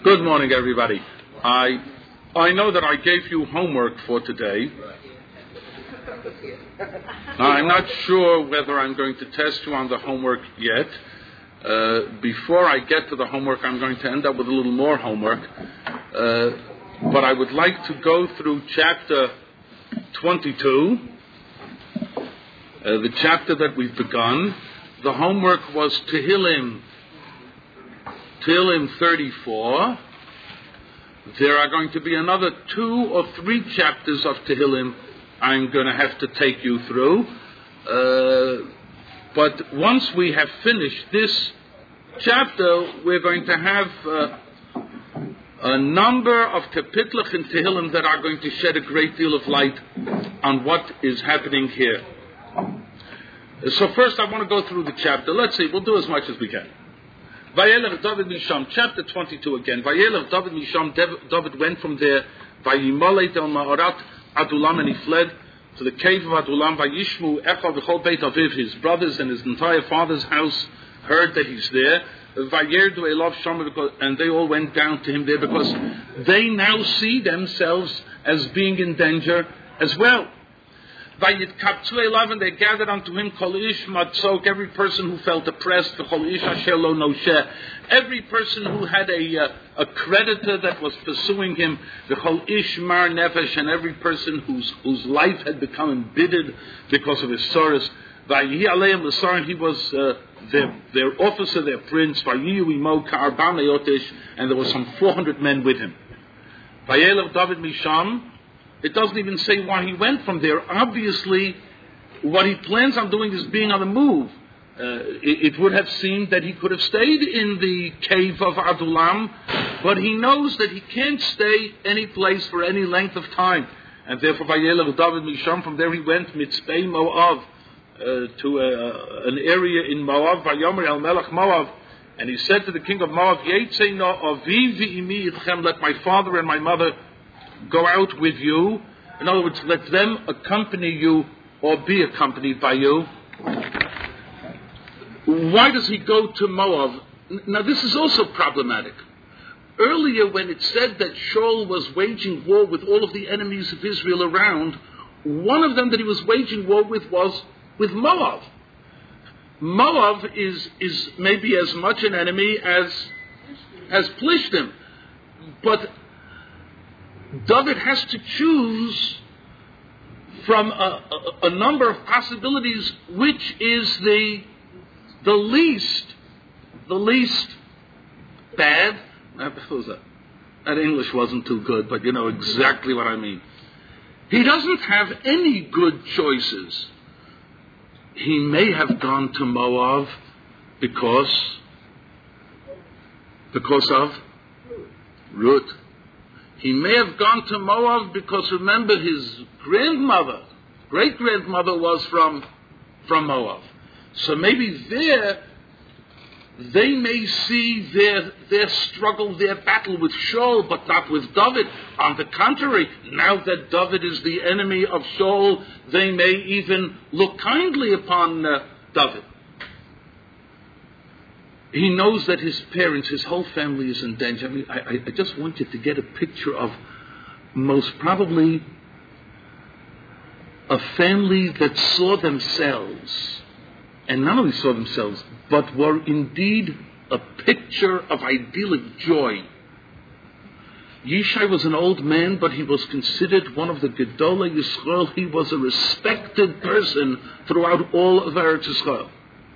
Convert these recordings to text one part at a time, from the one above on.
Good morning, everybody. I know that I gave you homework for today. Now, I'm not sure whether I'm going to test you on the homework yet. Before I get to the homework, I'm going to end up with a little more homework. But I would like to go through chapter 22, the chapter that we've begun. The homework was Tehillim 34. There are going to be another 2 or 3 chapters of Tehillim I'm going to have to take you through. But once we have finished this chapter, we're going to have a number of Tepitlach and Tehillim that are going to shed a great deal of light on what is happening here. So first I want to go through the chapter. Let's see, we'll do as much as we can. Vayelech David Misham, chapter 22 again. Vayelech David Misham, David went from there. Vayimalet el Ma'arat Adulam, and he fled to the cave of Adulam. Vayishmu Echav v'chol Beit Aviv, his brothers and his entire father's house heard that he's there. Vayerdu Elav Shama, and they all went down to him there because they now see themselves as being in danger as well. Vayitkaptzu Elav, and they gathered unto him Kol Ish Matzok, every person who felt oppressed, Kol Ish Asher Lo Nosheh, every person who had a creditor that was pursuing him, Kol Ish Mar Nefesh, and every person whose life had become embittered because of his sorrows. Vayihi Aleim L'Sar, and he was their officer, their prince. Vayihu Imo Ka'arba Me'otish, and there were some 400 men with him. Vayelech David Misham. It doesn't even say why he went from there. Obviously, what he plans on doing is being on the move. It would have seemed that he could have stayed in the cave of Adulam, but he knows that he can't stay any place for any length of time. And therefore, Vayelech David Misham, from there he went, Mitzpei Moav, to an area in Moav, Vayomer El Melech Moav, and he said to the king of Moav, Yetzei no avi v'imi itchem, let my father and my mother go out with you. In other words, let them accompany you or be accompanied by you. Why does he go to Moab? Now this is also problematic. Earlier when it said that Shaul was waging war with all of the enemies of Israel around, one of them that he was waging war with was with Moab. Moab is maybe as much an enemy as Plishtim. But David has to choose from a number of possibilities which is the least bad. That English wasn't too good, but you know exactly what I mean. He doesn't have any good choices. He may have gone to Moab because of Ruth. He may have gone to Moab because, remember, his great-grandmother was from Moab. So maybe there, they may see their struggle, their battle with Shaul, but not with David. On the contrary, now that David is the enemy of Shaul, they may even look kindly upon David. He knows that his parents, his whole family is in danger. I mean, I just want you to get a picture of most probably a family that saw themselves, and not only saw themselves, but were indeed a picture of idyllic joy. Yishai was an old man, but he was considered one of the Gedolei Yisrael. He was a respected person throughout all of Eretz Yisrael.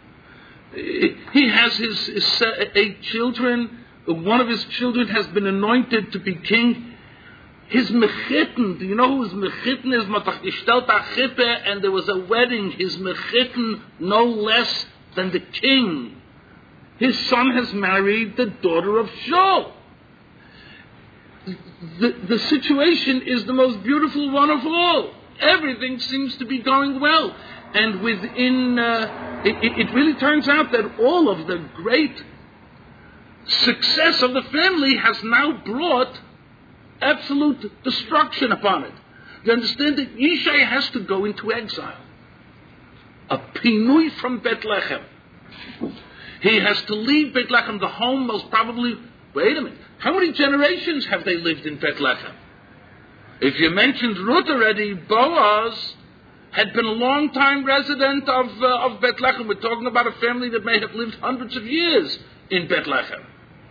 He has his 8 children. One of his children has been anointed to be king. His mechitten, do you know who his mechitten is? And there was a wedding. His mechitten, no less than the king. His son has married the daughter of Shaul. The situation is the most beautiful one of all. Everything seems to be going well. And within, it really turns out that all of the great success of the family has now brought absolute destruction upon it. You understand that Yishai has to go into exile. A pinui from Bethlehem. He has to leave Bethlehem, the home most probably. Wait a minute. How many generations have they lived in Bethlehem? If you mentioned Ruth already, Boaz had been a long-time resident of Bethlehem. We're talking about a family that may have lived hundreds of years in Bethlehem.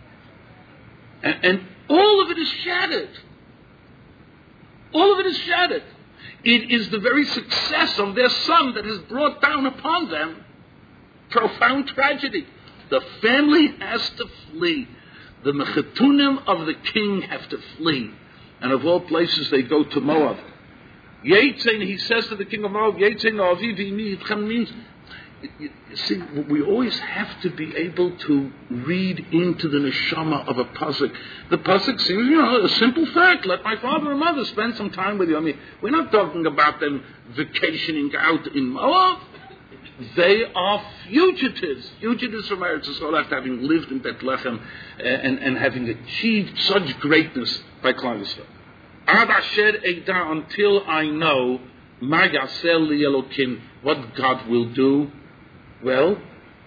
And all of it is shattered. All of it is shattered. It is the very success of their son that has brought down upon them profound tragedy. The family has to flee. The mechetunim of the king have to flee. And of all places, they go to Moab. Yetzin, he says to the king of Moab, Yetzin avivi itchem, means, you see, we always have to be able to read into the neshama of a pasuk. The pasuk seems, a simple fact. Let my father and mother spend some time with you. I mean, we're not talking about them vacationing out in Moab. They are fugitives from Eretz Yisrael after having lived in Bethlehem and having achieved such greatness by Klal Yisrael. Ad asher eida, until I know ma yaseh li Elokim, what God will do. Well,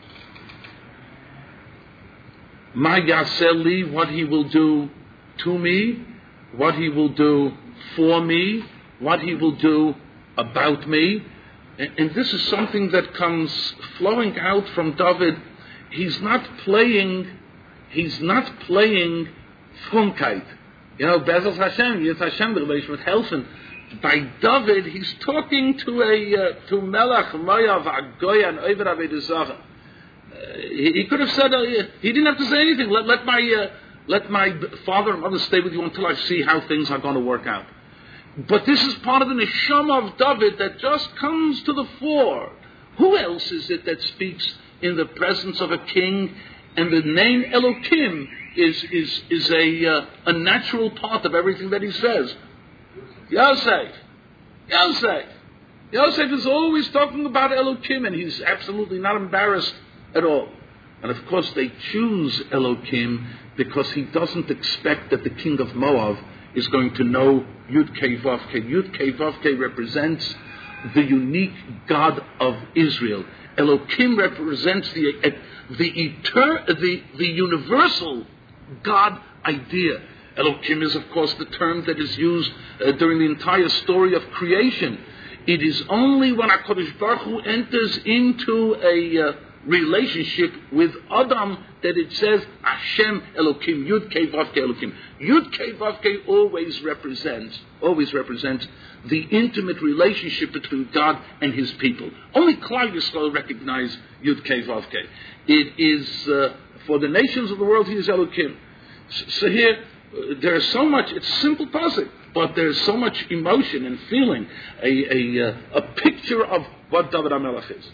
ma yaseh li, what He will do to me, what He will do for me, what He will do about me. And this is something that comes flowing out from David. He's not playing Frumkeit. Bezel Hashem, Yitz Hashem, the relation with helfen. By David, he's talking to Melech, Moav, Agoya, and Oved Avodah Zarah. He could have said, he didn't have to say anything. Let my father and mother stay with you until I see how things are going to work out. But this is part of the neshama of David that just comes to the fore. Who else is it that speaks in the presence of a king? And the name Elokim is a natural part of everything that he says. Yosef is always talking about Elokim, and he's absolutely not embarrassed at all. And of course they choose Elokim because he doesn't expect that the king of Moab is going to know Yud Kei Vav Kei. Yud Kei Vav Kei represents the unique God of Israel. Elokim represents the universal God idea. Elokim is, of course, the term that is used during the entire story of creation. It is only when HaKadosh Baruch Hu enters into a relationship with Adam that it says Hashem Elokim, Yud Kei Vav Kei Elokim. Yud Kei Vav Kei always represents the intimate relationship between God and His people. Only Klal Yisrael recognize Yud Kei Vav Kei. It is for the nations of the world He is Elokim. So here there is so much. It's a simple pasuk, but there is so much emotion and feeling. A picture of what David HaMelech is.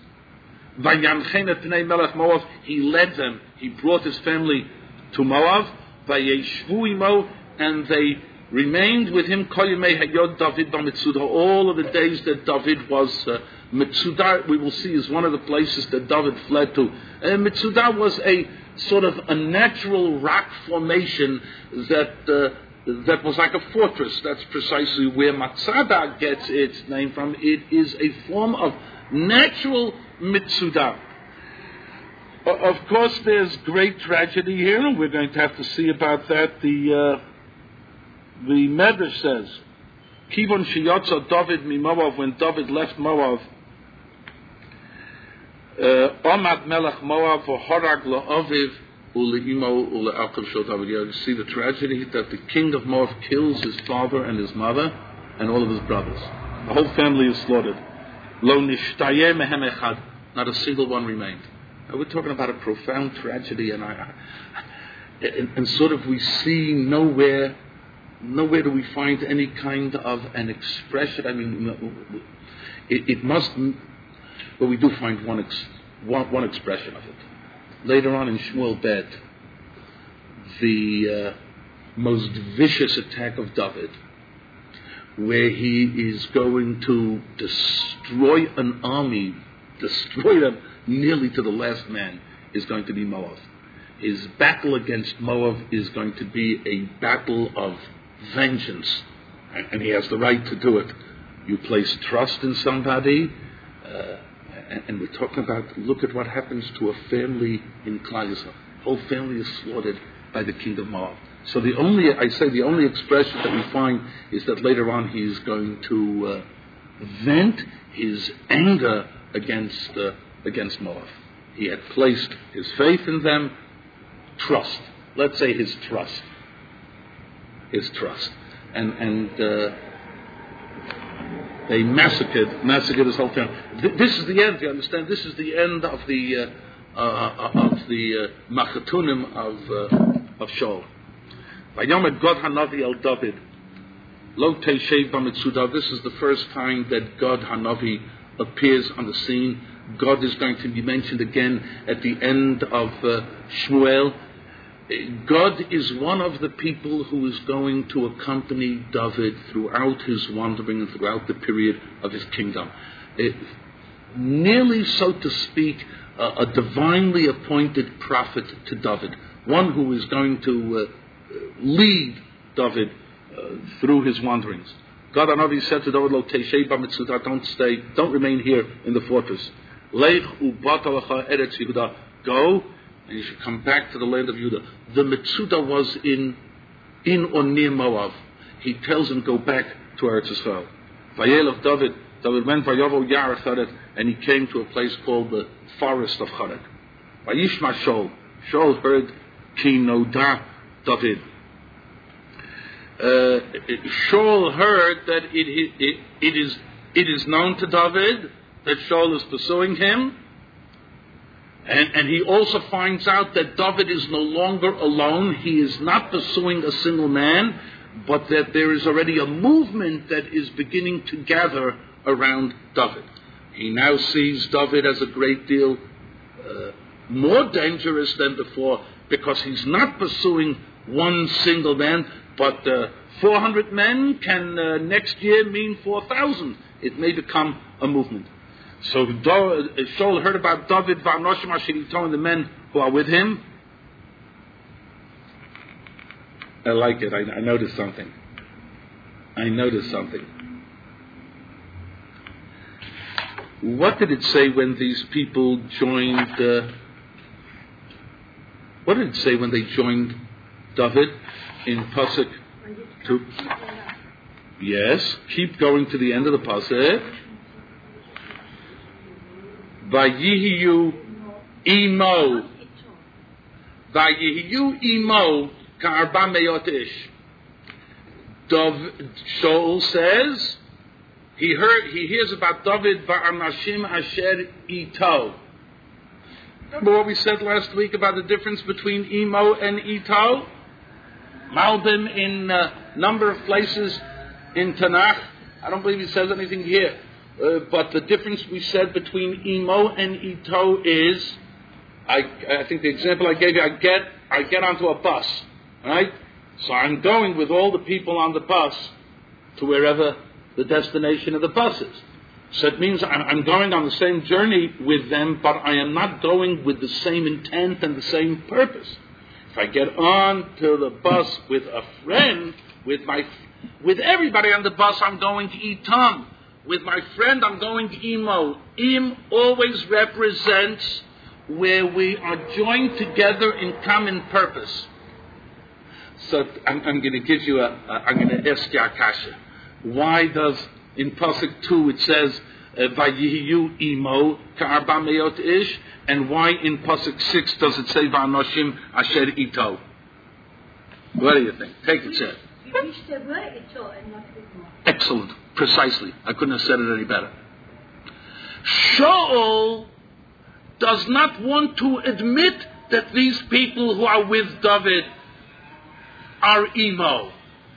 He led them. He brought his family to Moab. And they remained with him. All of the days that David was Mitzudah, we will see, is one of the places that David fled to. Mitzudah was a sort of a natural rock formation that was like a fortress. That's precisely where Matzadah gets its name from. It is a form of natural Mitzudah. Of course, there's great tragedy here, and we're going to have to see about that. The Medrash says, Kivon sheyotza David mi Moav, when David left Moab, Omad melech Moav v'horag la'aviv ule'imo ule'achav shel David. You see the tragedy that the king of Moab kills his father and his mother and all of his brothers. The whole family is slaughtered. Lo nishtayeh mehem echad. Not a single one remained. Now we're talking about a profound tragedy, and sort of we see nowhere do we find any kind of an expression. I mean, it must. But we do find one expression of it. Later on in Shmuel Bet, the most vicious attack of David, where he is going to destroy an army, destroy them nearly to the last man, is going to be Moab. His battle against Moab is going to be a battle of vengeance, and he has the right to do it. You place trust in somebody, and we're talking about, look at what happens to a family in Klal Yisrael. Whole family is slaughtered by the king of Moab. So the only expression that we find is that later on he is going to vent his anger against Moab. He had placed his faith in them, trust. Let's say his trust. And they massacred his whole town. This is the end. You understand? This is the end of the Machatunim of Shaul. Vayomer God Hanavi el David, Lo Teishev B'Mitzudah. This is the first time that God Hanavi appears on the scene. God is going to be mentioned again at the end of Shmuel. God is one of the people who is going to accompany David throughout his wandering and throughout the period of his kingdom. Nearly, so to speak, a divinely appointed prophet to David. One who is going to lead David through his wanderings. God Hanavi said to David, Lo Teishei B'Mitzudah, don't remain here in the fortress. Lech u'bat alecha eretz Yehuda, go, and you should come back to the land of Judah. The Mitzudah was in or near Moab. He tells him, go back to Eretz Yisrael. Vayelech David went Vayavo Yar Charet, and he came to a place called the forest of Charet. Vayishma Shaul heard Ki Noda David. Shaul heard that it is known to David that Shaul is pursuing him, and he also finds out that David is no longer alone. He is not pursuing a single man, but that there is already a movement that is beginning to gather around David. He now sees David as a great deal more dangerous than before, because he's not pursuing one single man, but 400 men can next year mean 4,000. It may become a movement. So Shaul heard about David, V'anoshim asher ito, and the men who are with him. I like it. I noticed something. What did it say when these people joined? What did it say when they joined David in Pasuk 2? Yes, keep going to the end of the Pasuk. Vayihiyu imo ka'arba meyot ish. Shaul says he hears about David va'anashim asher ito. Remember what we said last week about the difference between imo and ito? Malbim in a number of places in Tanakh. I don't believe he says anything here. But the difference we said between imo and ito is, I think the example I gave you, I get onto a bus, right? So I'm going with all the people on the bus to wherever the destination of the bus is. So it means I'm going on the same journey with them, but I am not going with the same intent and the same purpose. If I get on to the bus with a friend, with everybody on the bus, I'm going to itam. With my friend, I'm going to imo. Im always represents where we are joined together in common purpose. So I'm going to give you I'm going to ask you a kasha. Why does in Pasuk 2 it says Vayihiyu imo ka'arba meyot ish, and why in Pasuk 6 does it say Va'anoshim asher ito? What do you think? Take it, sir. Excellent. Precisely. I couldn't have said it any better. Shaul does not want to admit that these people who are with David are emo.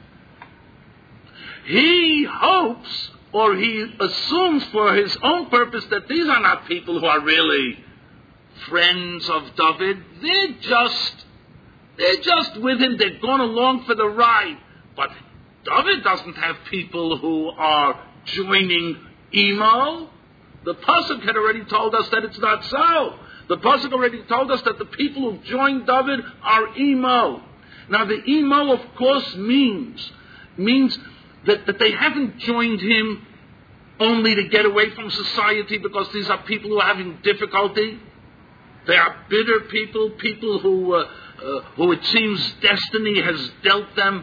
He hopes, or he assumes for his own purpose, that these are not people who are really friends of David. They're just with him. They're going along for the ride. But David doesn't have people who are joining emo. The Pasuk had already told us that it's not so. The Pasuk already told us that the people who joined David are emo. Now the emo, of course, means that they haven't joined him only to get away from society, because these are people who are having difficulty. They are bitter people who who it seems destiny has dealt them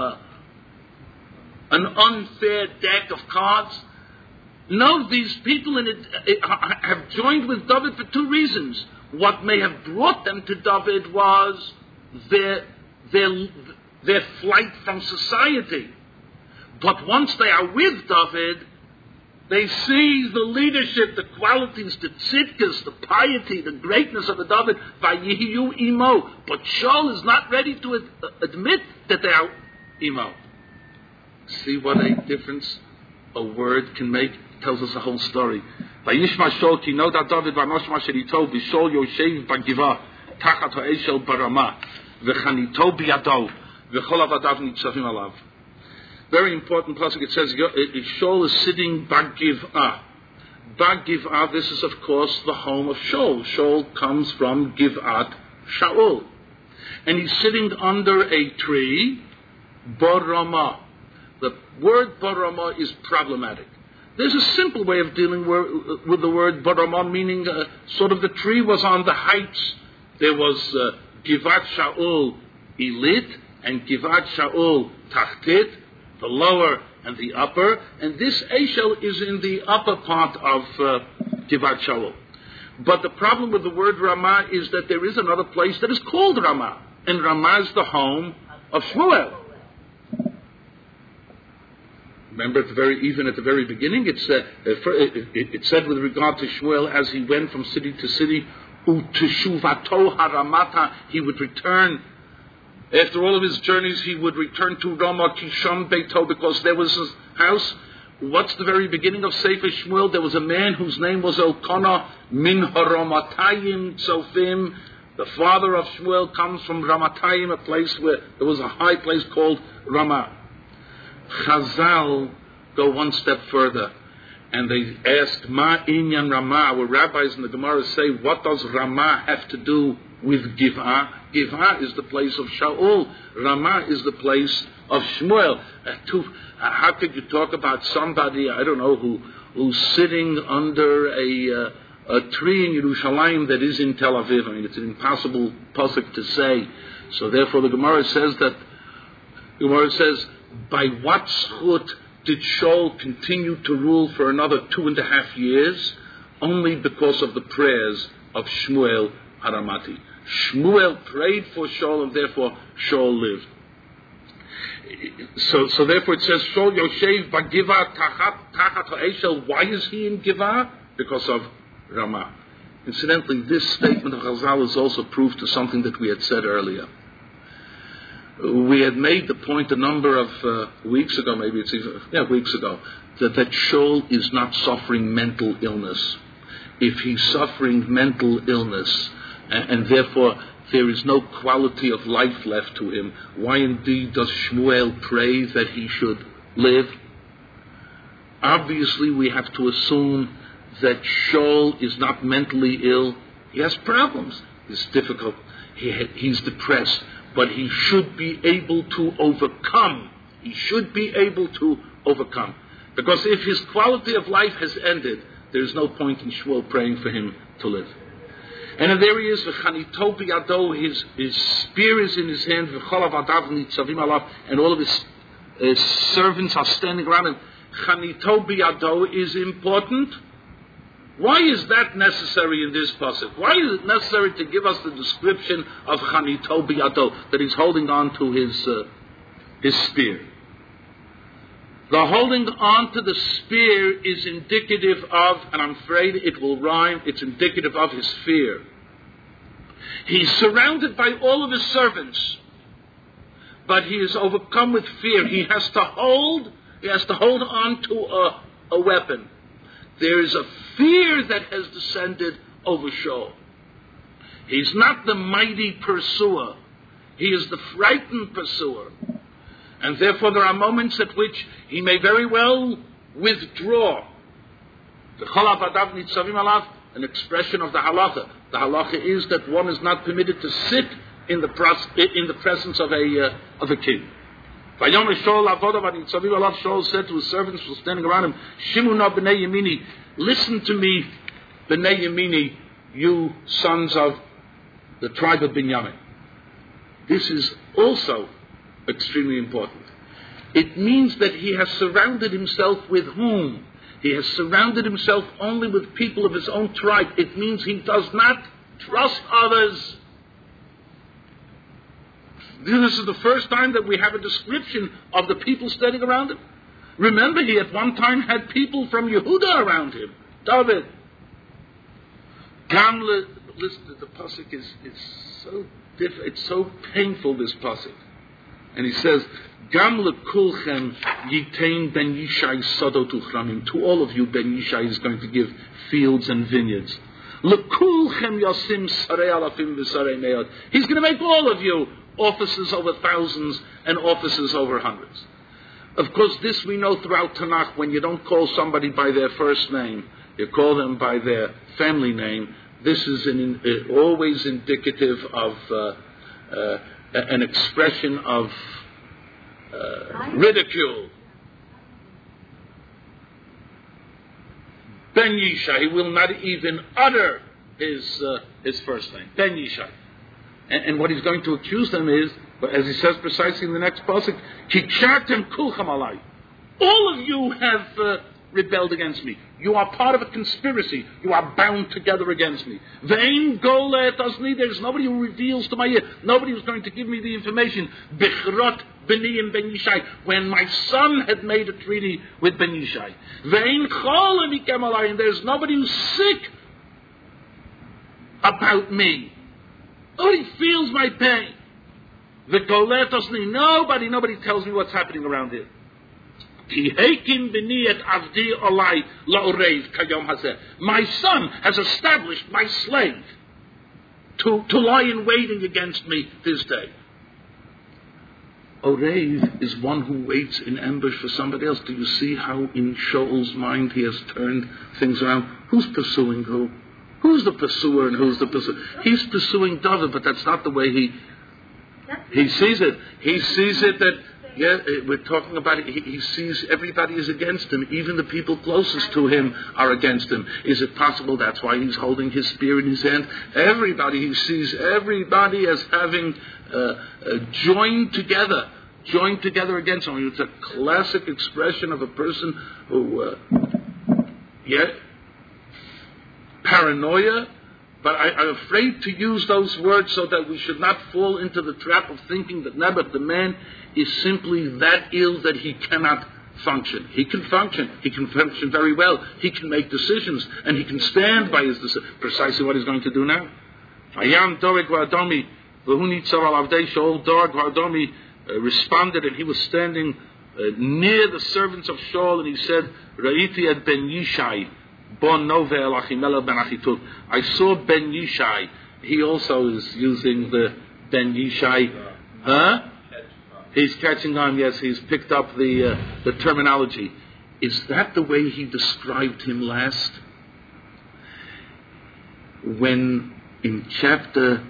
an unfair deck of cards. No, these people in it have joined with David for two reasons. What may have brought them to David was their flight from society. But once they are with David, they see the leadership, the qualities, the tzidkas, the piety, the greatness of the David, vayihiyu imo. But Shaul is not ready to admit that they are imo. See what a difference a word can make? It tells us the whole story. Vayishma Shaul ki noda David v'noshma sherito v'Shaul yoshev b'giva tachat ha'eshel barama v'chanito b'yado v'chol avadav nitzavim alav. Very important pasuk. It says Shaul is sitting Bagiv'ah. Bagiv'ah, this is of course the home of Shaul. Shaul comes from Giv'at Shaul. And he's sitting under a tree, Barama. The word Barama is problematic. There's a simple way of dealing with the word Barama, meaning sort of the tree was on the heights. There was Givat Shaul Elit and Givat Shaul Tachtit, the lower and the upper, and this Eshel is in the upper part of Givat Shaul. But the problem with the word Ramah is that there is another place that is called Ramah, and Ramah is the home of Shmuel. Remember, at the very beginning, it said with regard to Shmuel, as he went from city to city, Uteshuvato haramata, he would return. After all of his journeys, he would return to Ramah Kishon Beito, because there was his house. What's the very beginning of Sefer Shmuel? There was a man whose name was Elkanah min Haramatayim Tzofim. The father of Shmuel comes from Ramatayim, a place where there was a high place called Ramah. Chazal go one step further, and they ask, Ma inyan Ramah, where rabbis in the Gemara say, what does Ramah have to do with Giv'ah? Giv'ah is the place of Shaul. Ramah is the place of Shmuel. How could you talk about somebody, I don't know, who's sitting under a tree in Yerushalayim that is in Tel Aviv? I mean, it's an impossible pasuk to say. So therefore the Gemara says, by what schut did Shaul continue to rule for another 2.5 years? Only because of the prayers of Shmuel Haramati. Shmuel prayed for Shaul, and therefore Shaul lived. So therefore it says, Shaul Yoshev Bagivah Tachat Ha'eshel. Why is he in Givah? Because of Ramah. Incidentally, this statement of Chazal is also proof to something that we had said earlier. We had made the point a number of weeks ago, weeks ago, that Shaul is not suffering mental illness. If he's suffering mental illness, and therefore there is no quality of life left to him, why indeed does Shmuel pray that he should live? Obviously, we have to assume that Shaul is not mentally ill. He has problems. It's difficult. He's depressed. But he should be able to overcome. He should be able to overcome. Because if his quality of life has ended, there is no point in Shmuel praying for him to live. And there he is, v'chanito b'yado, his spear is in his hand, v'chol avadav nitzavim alav, and all of his servants are standing around him. Chanito b'yado is important. Why is that necessary in this pasuk? Why is it necessary to give us the description of Chanito b'yado, that he's holding on to his spear? The holding on to the spear is indicative of, and I'm afraid it will rhyme, it's indicative of his fear. He's surrounded by all of his servants, but he is overcome with fear. He has to hold on to a weapon. There is a fear that has descended over Shaul. He's not the mighty pursuer. He is the frightened pursuer. And therefore there are moments at which he may very well withdraw. An expression of the halacha. The halacha is that one is not permitted to sit in the presence of a king. Shaul said to his servants who were standing around him, Shimuna b'nei Yemini, listen to me, b'nei Yemini, you sons of the tribe of Binyamin. This is also extremely important. It means that he has surrounded himself with whom? He has surrounded himself only with people of his own tribe. It means he does not trust others. This is the first time that we have a description of the people standing around him. Remember, he at one time had people from Yehuda around him. David. Gamle, listen, the pasuk is so different. It's so painful, this pasuk. And he says, Gamle kulchem yitain ben Yishai sadot uchramim. To all of you, Ben Yishai is going to give fields and vineyards. Lekulchem yasim sarei alafim v'sarei meot. He's going to make all of you officers over thousands and officers over hundreds. Of course, this we know throughout Tanakh. When you don't call somebody by their first name, you call them by their family name. This is always indicative of an expression of ridicule. Ben Yishai, he will not even utter his first name. Ben Yishai. And what he's going to accuse them is, as he says precisely in the next pasuk, Kichartem kulchem alai. All of you have rebelled against me. You are part of a conspiracy. You are bound together against me. Vein golet asni. There's nobody who reveals to my ear. Nobody who's going to give me the information. Bichrot b'ni and Ben Yishai. When my son had made a treaty with Ben Yishai. Vein cholem ikem alai. And there's nobody who's sick about me. Nobody feels my pain. The golet asni. Nobody tells me what's happening around here. My son has established my slave to lie in waiting against me this day. Orev is one who waits in ambush for somebody else. Do you see how in Shaul's mind he has turned things around? Who's pursuing who? Who's the pursuer and who's the pursuer? He's pursuing David, but that's not the way he sees it. He sees it that, we're talking about it. He sees everybody is against him. Even the people closest to him are against him. Is it possible that's why he's holding his spear in his hand? He sees everybody as having joined together against him. It's a classic expression of a person who, paranoia. But I'm afraid to use those words so that we should not fall into the trap of thinking that Naboth, the man, is simply that ill that he cannot function. He can function. He can function very well. He can make decisions. And he can stand by his decisions. Precisely what he's going to do now. Shaul Doreg Vardomi responded, and he was standing near the servants of Shaul, and he said, Ra'iti et ben Yishai. I saw Ben Yishai. He also is using the Ben Yishai. He's catching on. Yes, he's picked up the terminology. Is that the way he described him last? When in chapter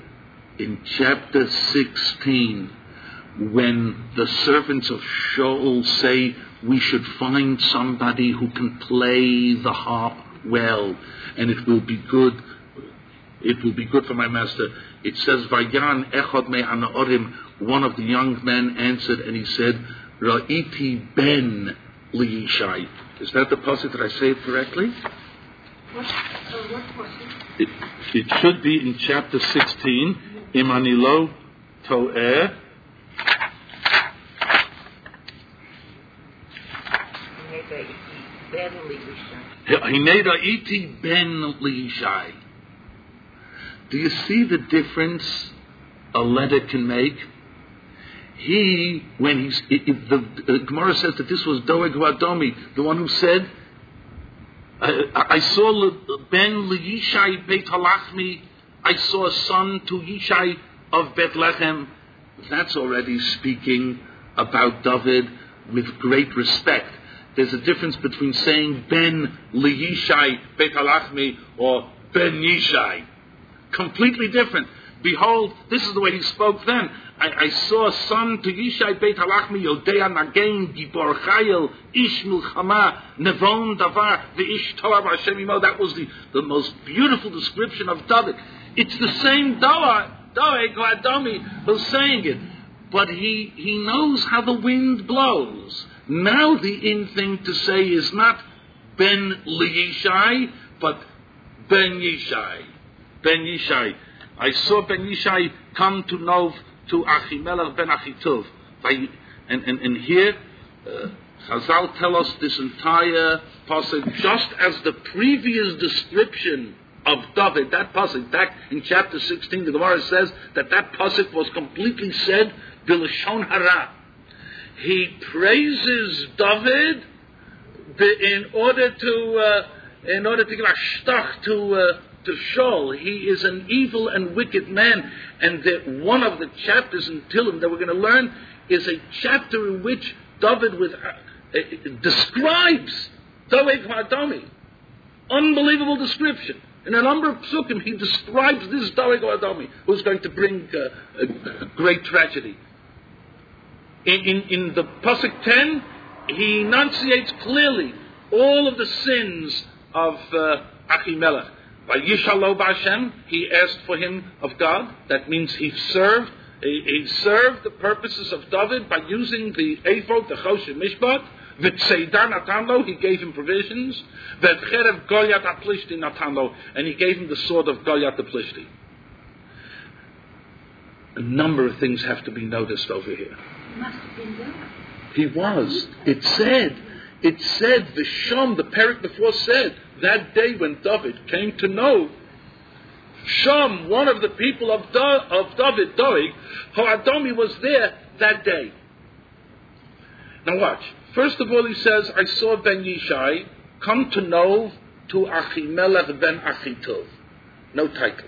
16, when the servants of Shaul say we should find somebody who can play the harp well, and it will be good for my master. It says, Vayan echad me'anaorim, one of the young men answered, and he said, Ra'iti ben liishai. Is that the pasuk? Did I say it correctly? What pasuk? It should be in chapter 16, Imanilo To'eh. Hineda ben Lishai. Do you see the difference a letter can make? The Gemara says that this was Doeg Vadomi, the one who said, I saw Ben Lishai Beit Halachmi, I saw a son to Yishai of Bethlehem. That's already speaking about David with great respect. There's a difference between saying Ben Liyishai Beit Halachmi or Ben Yishai. Completely different. Behold, this is the way he spoke then. I saw a son to Yishai Beit Halachmi, Yodea Nagain, Gibor Chayil, Ish Milchama, Nevon Davar, V'ish Toav Hashem Imo. That was the most beautiful description of David. It's the same Davar Doeg Adomi who's saying it. But he knows how the wind blows. Now the in thing to say is not Ben Yishai, but Ben Yishai. Ben Yishai. I saw Ben Yishai come to Nov to Achimelech ben Achitov. And here, Chazal tell us this entire pasuk, just as the previous description of David, that pasuk, back in chapter 16, the Gemara says that pasuk was completely said b'lashon hara. He praises David in order to give a shtach to Shaul. He is an evil and wicked man, and one of the chapters in Tehillim that we're going to learn is a chapter in which David describes Doeg Ha'adomi. Unbelievable description. In a number of psukim, he describes this Doeg Ha'adomi, who's going to bring a great tragedy. In the pasuk 10, he enunciates clearly all of the sins of Achimelech. By Yishalo B'Hashem, he asked for him of God. That means he served the purposes of David by using the ephod, the Choshen Mishpat. V'tzeidah Natanlo, he gave him provisions. V'cherev Goliath HaPlishti Natanlo, and he gave him the sword of Goliath the Plishti. A number of things have to be noticed over here. He must have been there. He was. It said, the Shom, the parak before said, that day when David came to know, Shom, one of the people of David, Doeg, Ha'adomi was there that day. Now watch. First of all, he says, I saw Ben Yishai come to know to Achimelech ben Achitov. No title.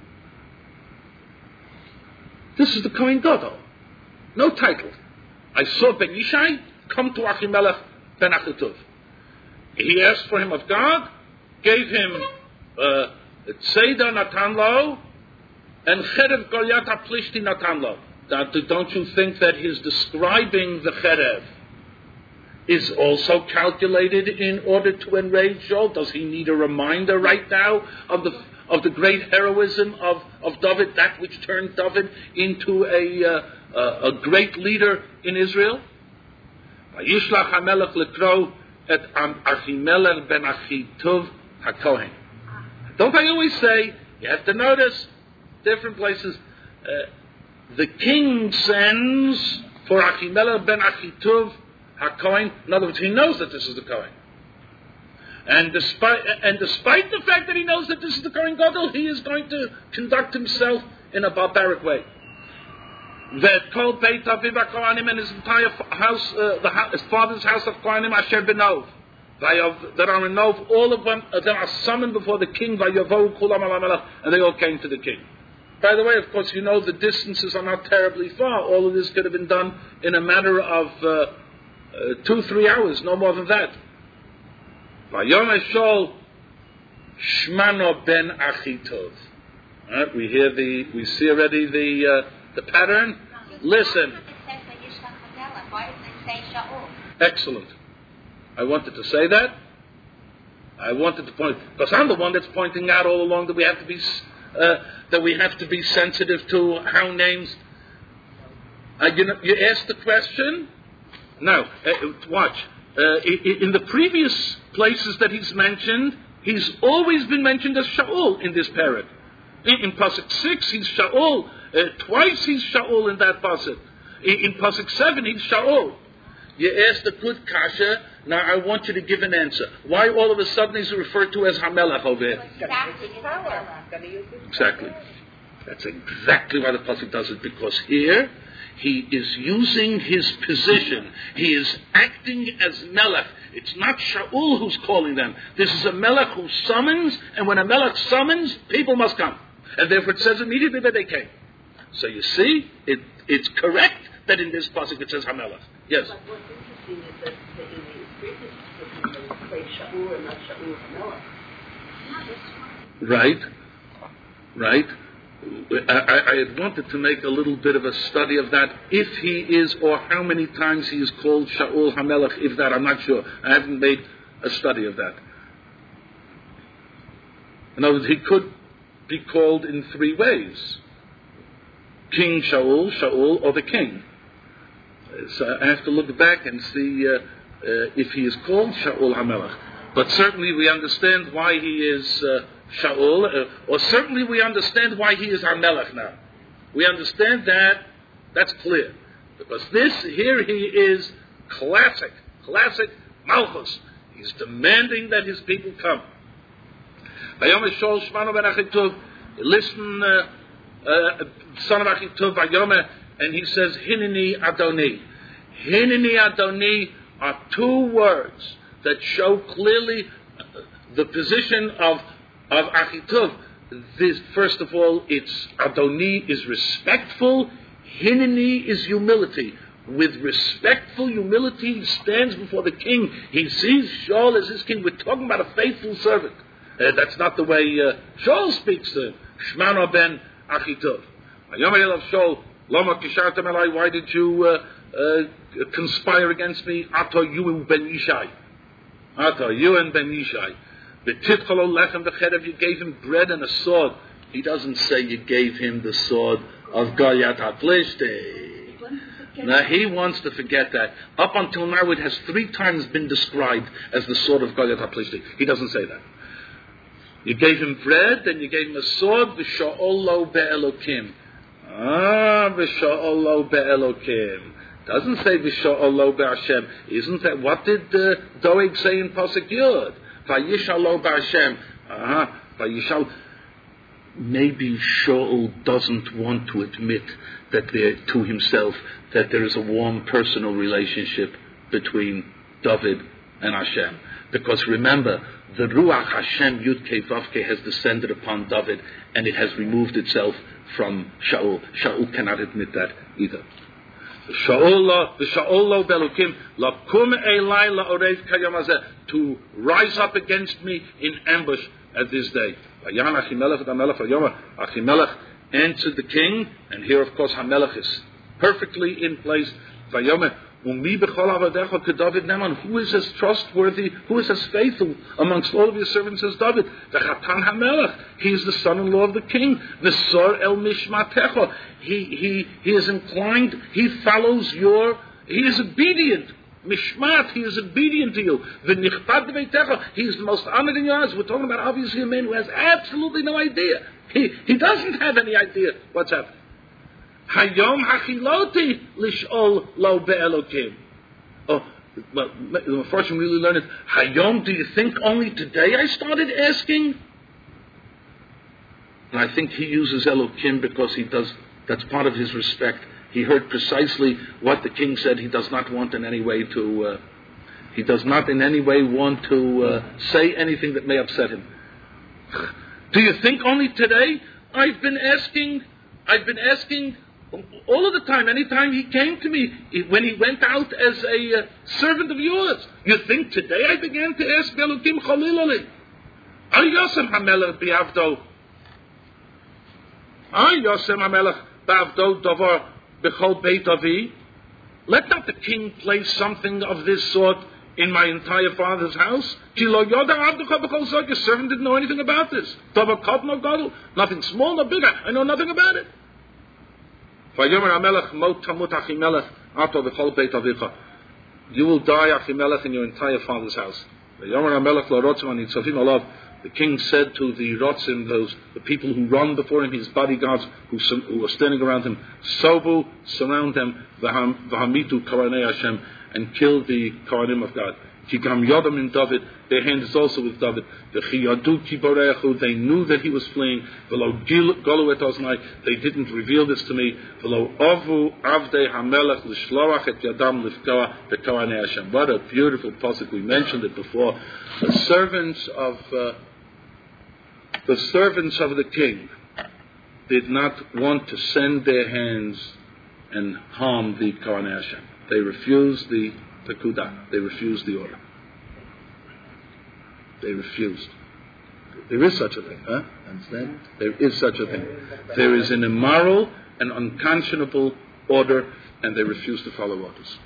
This is the Kohen Gadol. No title. I saw Ben Yishai come to Achimelech ben Achitov. He asked for him of God, gave him Tzeidah Natanlo, and Cherev Goliath HaPlishti Natanlo. Don't you think that his describing the Cherev is also calculated in order to enrage Shaul? Does he need a reminder right now of the great heroism of David, that which turned David into a great leader in Israel? Vayishlach HaMelech lekro et Achimelech ben Achitov HaKohen. Don't I always say, you have to notice different places, the king sends for Achimelech ben Achitov HaKohen. In other words, he knows that this is the Kohen. And despite the fact that he knows that this is the Kohen Gadol, he is going to conduct himself in a barbaric way. That called Beit Aviv HaKohanim and his entire house, his father's house of Kohanim, Asher Benov, that are in Nov, all of them that are summoned before the king, Vayavohu Kulam Al HaMelech, and they all came to the king. By the way, of course, you know the distances are not terribly far. All of this could have been done in a matter of 2-3 hours, no more than that. Vayom Shaul Shmano ben Achitov. Right, we see already the pattern. Listen. Excellent. I wanted to say that. I wanted to point, because I'm the one that's pointing out all along that we have to be sensitive to how names. You asked the question. Now, watch. In the previous places that he's mentioned, he's always been mentioned as Shaul in this parak. In pasuk 6, he's Shaul. Twice he's Shaul in that pasuk. In pasuk 7, he's Shaul. You asked a good kasha. Now I want you to give an answer. Why all of a sudden he's referred to as Hamelech over here? Exactly. That's exactly why the pasuk does it. Because here he is using his position. He is acting as Melech. It's not Shaul who's calling them. This is a Melech who summons, and when a Melech summons, people must come. And therefore it says immediately that they came. So you see, it's correct that in this pasuk it says Hamelech. Yes. But what's interesting is that in the previous description they say Shaul and not Shaul Hamelech. Right. I had wanted to make a little bit of a study of that, if he is, or how many times he is called Shaul HaMelech, if that, I'm not sure. I haven't made a study of that. In other words, he could be called in 3 ways. King Shaul, or the king. So I have to look back and see if he is called Shaul HaMelech. But certainly we understand why he is Shaul, or certainly we understand why he is HaMelech now. We understand that. That's clear. Because here he is classic Malchus. He's demanding that his people come. Listen, son of Achituv, and he says, Hineni Adoni. Hineni Adoni are two words that show clearly the position of Achituv. This, first of all, it's Adoni is respectful, Hineni is humility. With respectful humility, he stands before the king. He sees Shaul as his king. We're talking about a faithful servant. That's not the way Shaul speaks to him. Shmano ben Achituv. Shaul, why did you conspire against me? Ato you and Ben Yishai. You gave him bread and a sword. He doesn't say you gave him the sword of Goliath HaPlishti. Now he wants to forget that. Up until now, it has 3 times been described as the sword of Goliath HaPlishti. He doesn't say that. You gave him bread, then you gave him a sword. V'sha'olo be'elokim. V'sha'olo be'elokim. Doesn't say v'sha'olo be'Hashem. Isn't that what did Doeg say in Pasuk Yud? V'yishalo be'Hashem. V'yishal. Maybe Shaul doesn't want to admit that to himself that there is a warm personal relationship between David and Hashem. Because remember, the Ruach Hashem Yud Kei Vav Kei has descended upon David and it has removed itself from Shaul. Shaul cannot admit that either. To rise up against me in ambush at this day. Achimelech answered the king, and here of course Hamelech is perfectly in place. Who is as trustworthy, who is as faithful amongst all of your servants as David? He is the son-in-law of the king. He is inclined, he follows he is obedient. Mishmat, he is obedient to you. He is the most honored in your eyes. We're talking about obviously a man who has absolutely no idea. He doesn't have any idea what's happening. Hayom hachiloti lishol lo be'elokim. Oh, well, the first one really learned it. Hayom, do you think only today I started asking? And I think he uses Elokim because that's part of his respect. He heard precisely what the king said. He does not want in any way to say anything that may upset him. Do you think only today I've been asking all of the time, anytime he came to me, when he went out as a servant of yours? You think today I began to ask Elokim Chalilali? Ay Yosem HaMelech Bi'avdo. Ay Yosem HaMelech Bi'avdo Davar B'chol Beit Avi. Let not the king place something of this sort in my entire father's house. Your servant didn't know anything about this. Nothing small, no bigger. I know nothing about it. You will die, Achimelech, in your entire father's house. The king said to the Rotzim, the people who run before him, his bodyguards who are standing around him, Sobu, surround them, V'hamitu Karanei Hashem, and kill the Kohanim of God. Kigam Yodam in David, their hand is also with David. They knew that he was fleeing. They didn't reveal this to me. What a beautiful pasuk. We mentioned it before. The servants of the king did not want to send their hands and harm the Kohanei Hashem. They refused the Pekudah. They refused the order. They refused. There is such a thing, huh? Understand? There is such a thing. There is an immoral and unconscionable order, and they refuse to follow orders.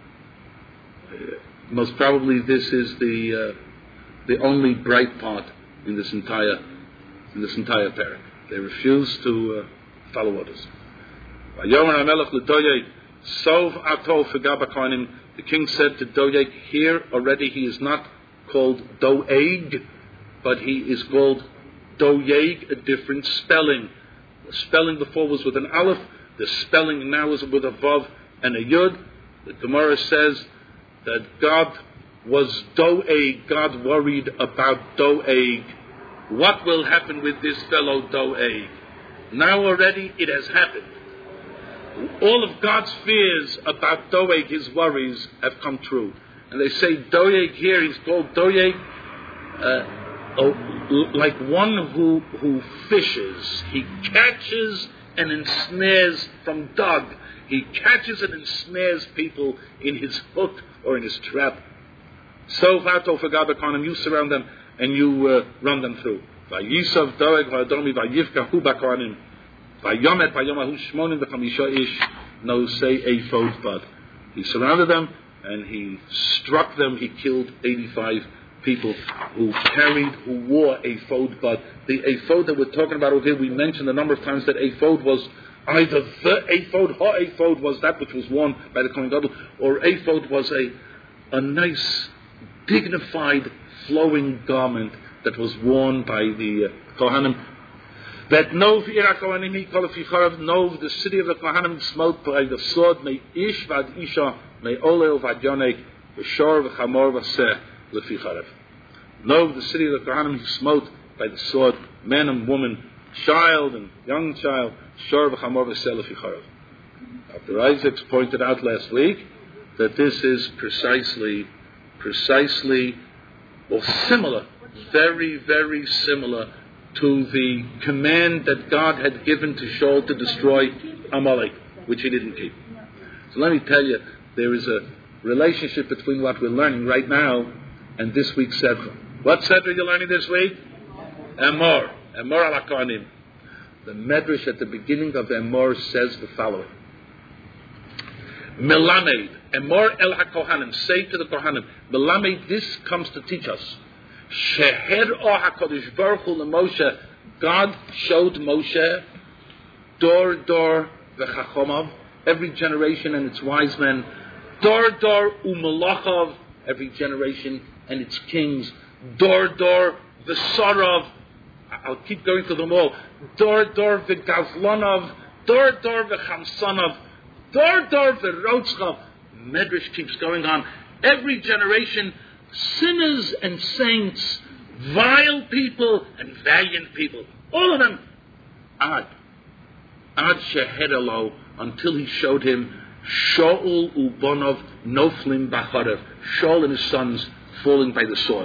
Most probably, this is the only bright part in this entire parak. They refuse to follow orders. Vayomer HaMelech l'Doeg, Sov Ato Fegab HaKohanim. The king said to Doeg, here already he is not called Doeg, but he is called Doeg, a different spelling. The spelling before was with an aleph, the spelling now is with a vav and a yud. The Gemara says that God was Doeg, God worried about Doeg. What will happen with this fellow Doeg? Now already it has happened. All of God's fears about Doeg, his worries, have come true. And they say Doeg here, he's called Doeg, like one who fishes. He catches and ensnares from dog. He catches and ensnares people in his hook or in his trap. So vato fagab HaKohanim, you surround them and you run them through. Vayisav Doeg v'adomi vayivkahu b'Kohanim. Vayomet vayomahu shmonim v'chamisha ish, no say ephod bud. He surrounded them and he struck them. He killed 85 people who wore ephod bud. The ephod that we're talking about over here, we mentioned a number of times that ephod was either the ephod, ha-ephod was that which was worn by the Kohen Gadol, or ephod was a nice, dignified, flowing garment that was worn by the Kohanim. That Nov ira Kohanim he called Ficharav, Nov, the city of the Kohanim, smote by the sword, may ish vad isha, may oleo vad yonek, v'shor v'chamor v'seh leficharav. Nov, the city of the Kohanim, he smote by the sword, man and woman, child and young child, shor v'chamor v'seh leficharav. Dr. Isaacs pointed out last week that this is precisely, or similar, very, very similar to the command that God had given to Shaul to destroy Amalek, which he didn't keep. So let me tell you, there is a relationship between what we're learning right now and this week's Sedra. What Sedra are you learning this week? Emor al HaKohanim. The Medrash at the beginning of Emor says the following. Melamed, Emor el HaKohanim, say to the Kohanim, Melamed, this comes to teach us. Sheher o HaKadosh Baruch Hu LeMoshe, God showed Moshe, Dor v'chachomav, every generation and its wise men, Dor u'melachav, every generation and its kings, Dor v'sarav, I'll keep going through them all, Dor v'gavlanav, Dor v'chamsanav, Dor v'rotzchav. Medrash keeps going on. Every generation, sinners and saints, vile people and valiant people, all of them, Ad Sheherelo, until he showed him Shaul ubonov noflim b'charev, Shaul and his sons falling by the sword.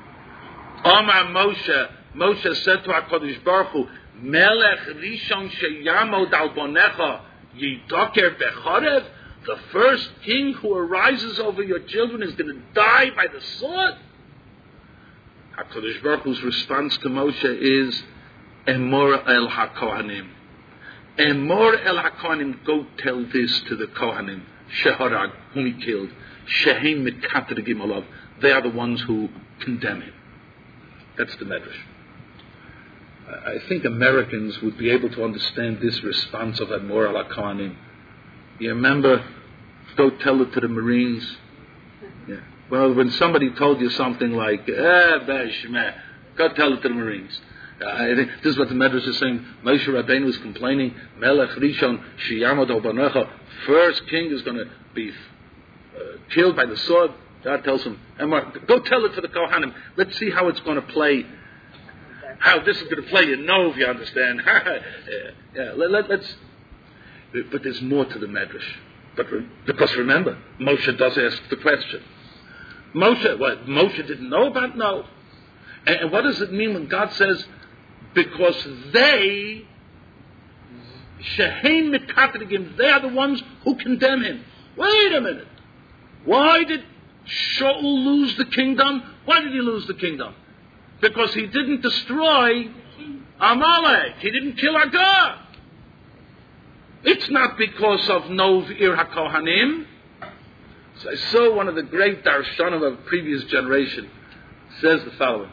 Amar Moshe said to HaKadosh Baruch Hu, Melech Rishon sheyamod al bonecha yidoker b'charev, the first king who arises over your children is going to die by the sword? HaKadosh Baruch Hu's response to Moshe is, Emor el HaKohanim. Emor el HaKohanim, go tell this to the Kohanim, Sheharag, whom he killed, Shehem mikatrigim alav, they are the ones who condemn him. That's the Medrash. I think Americans would be able to understand this response of Emor el HaKohanim. You remember, go tell it to the Marines. Yeah. Well, when somebody told you something like, go tell it to the Marines. I think this is what the Medrash is saying. Moshe Rabbeinu was complaining, Melech Rishon Sheyamod al Bonecha, first king is going to be killed by the sword. God tells him, go tell it to the Kohanim. Let's see how it's going to play. How this is going to play. You know, if you understand. Let's. But there's more to the Medrash. Because remember, Moshe does ask the question. Moshe didn't know about? No. And what does it mean when God says, because they, Shehem mikatrigim, they are the ones who condemn him. Wait a minute. Why did Shaul lose the kingdom? Why did he lose the kingdom? Because he didn't destroy Amalek. He didn't kill Agag. It's not because of Nov Ir HaKohanim. So I saw one of the great darshanim of a previous generation says the following.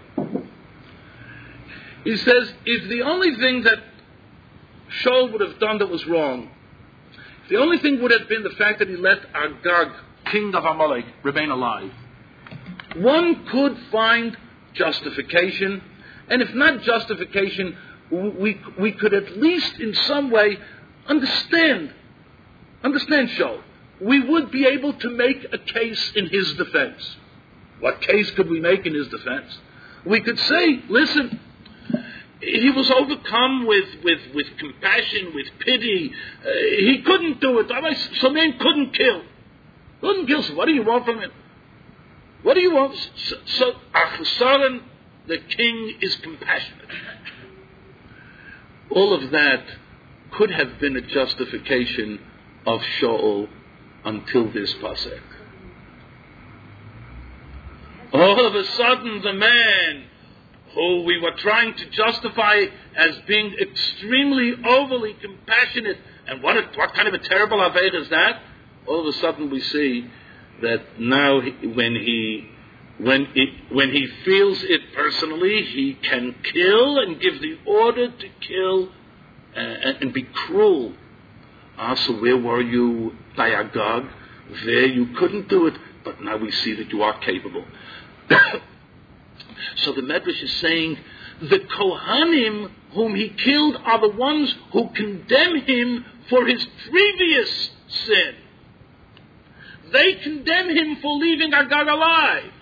He says, if the only thing that Shaul would have done that was wrong The only thing would have been the fact that he let Agag, king of Amalek, remain alive. One could find justification, and if not justification, we could at least in some way understand Shaul. We would be able to make a case in his defense. What case could we make in his defense? We could say, listen, he was overcome with compassion, with pity. He couldn't do it. So man couldn't kill. So what do you want from him? What do you want? So Achasaran, the king, is compassionate. All of that could have been a justification of Shaul until this pasuk. All of a sudden, the man who we were trying to justify as being extremely overly compassionate, and what kind of a terrible aved is that? All of a sudden, we see that now, when he feels it personally, he can kill and give the order to kill and be cruel. So where were you by Agag? There you couldn't do it, but now we see that you are capable. So the Medrash is saying the Kohanim whom he killed are the ones who condemn him for his previous sin. They condemn him for leaving Agag alive.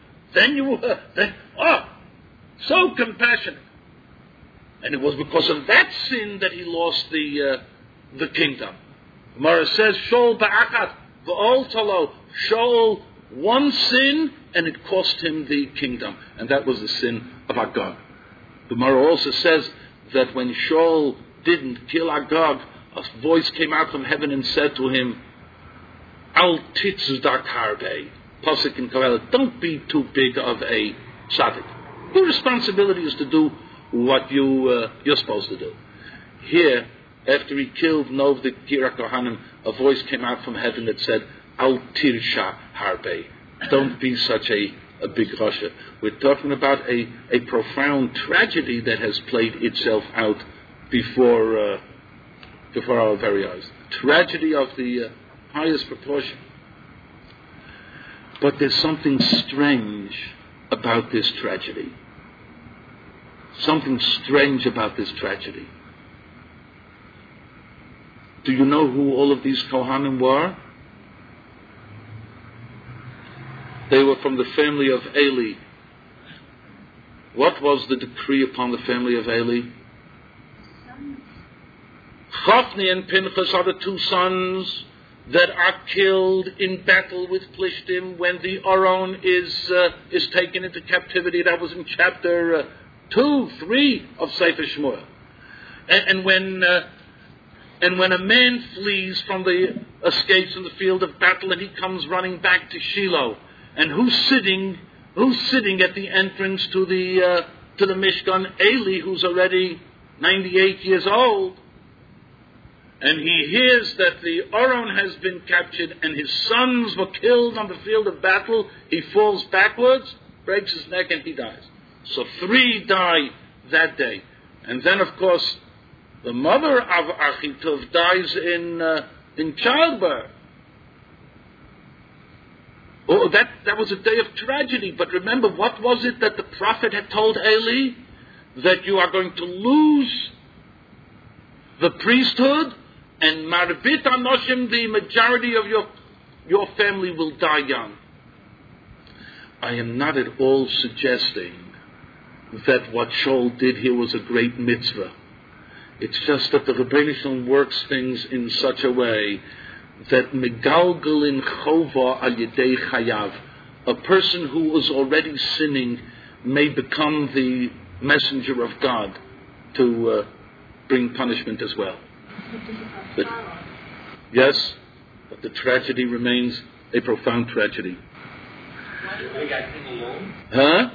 So compassionate. And it was because of that sin that he lost the kingdom. Gemara says, Shaul ba'achat v'ol talo. Shaul, one sin, and it cost him the kingdom. And that was the sin of Agag. The Gemara also says that when Shaul didn't kill Agag, a voice came out from heaven and said to him, Al titzdak harbe. Pasuk in Kohelet, don't be too big of a tzaddik. Your responsibility is to do what you're supposed to do. Here, after he killed Nov the Gira Kohanim, a voice came out from heaven that said, Al tirsha harbe. Don't be such a big rasha. We're talking about a profound tragedy that has played itself out before our very eyes. Tragedy of the highest proportion. But there's something strange about this tragedy. Something strange about this tragedy. Do you know who all of these Kohanim were? They were from the family of Eli. What was the decree upon the family of Eli? Chofni and Pinchas are the two sons that are killed in battle with Plishtim when the Aron is taken into captivity. That was in chapter 2, 3 of Sefer Shmuel. And when a man flees from escapes in the field of battle, and he comes running back to Shiloh, and who's sitting at the entrance to the Mishkan? Eli, who's already 98 years old. And he hears that the Aron has been captured and his sons were killed on the field of battle. He falls backwards, breaks his neck, and he dies. So 3 die that day. And then, of course, the mother of Achitov dies in childbirth. Oh, that was a day of tragedy. But remember, what was it that the prophet had told Eli? That you are going to lose the priesthood, and Marbit Anoshim, the majority of your family will die young. I am not at all suggesting that what Shaul did here was a great mitzvah. It's just that the Rebbeinu Shalom works things in such a way that megalgalin chova al yedei chayav, a person who was already sinning may become the messenger of God to bring punishment as well. Yes, but the tragedy remains a profound tragedy. Huh?